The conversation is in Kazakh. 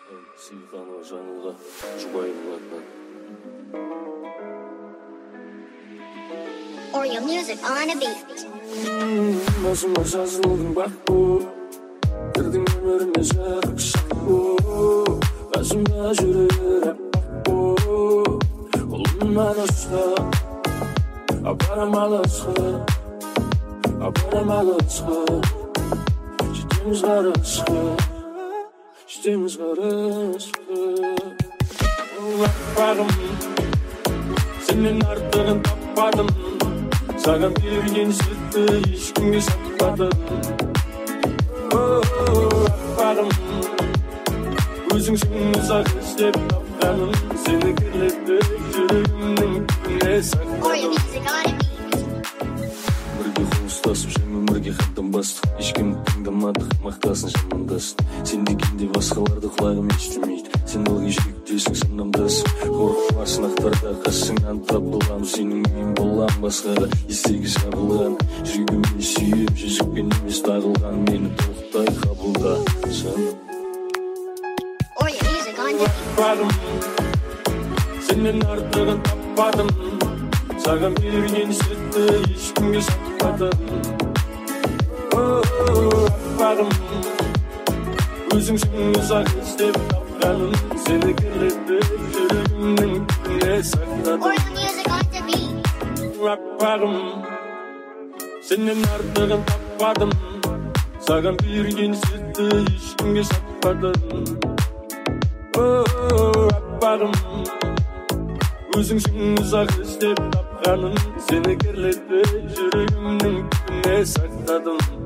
Сейханова жаңылға жұбайым. Or your music on a beat. Басыма жазылдың бақ боп, кірдің өміріме жарық шақ боп, қасымда жүрер аппақ боп, қолымнан ұстап, апарам алысқа, апарам алысқа, жетеміз қарысқа, жетеміз қарысқа. Ол аппағым, сенен артығын таппадым, саған берген сүтті ешкімге сатпадым. Аппағым, өзіңсің ұзақ іздеп тапқаным, сені кірлетті жүрегімнің түбіне сақтадым. Бірге қол ұстасып жаңа өмірге қадам бастық, ешкімді тыңдамадық, мақтасын жамандасып. Сен дегенде басқаларды құлағым естімейді, сен ылғи жүректесің санамдасып. Қорқып сынақтарда қасыңнан табылам, сенің үйің болам басқаға естегі жабылған. Жүрегіме сүйіп жүзікпен емес тағылған, мені толықтай қабылдасын. Аппағым, сенен артығын таппадым, саған берген сүтті ешкімге сатпадым. Аппағым, өзіңсің ұзақ іздеп тапқаным, сені кірлетті жүрегімнің түбіне сақтадым. Аппағым, сенен артығын таппадым, саған берген сүтті ешкімге сатпадым. Аппағым, өзіңсің ұзақ іздеп тапқаным, сені кірлетті жүрегімнің түбіне сақтадым.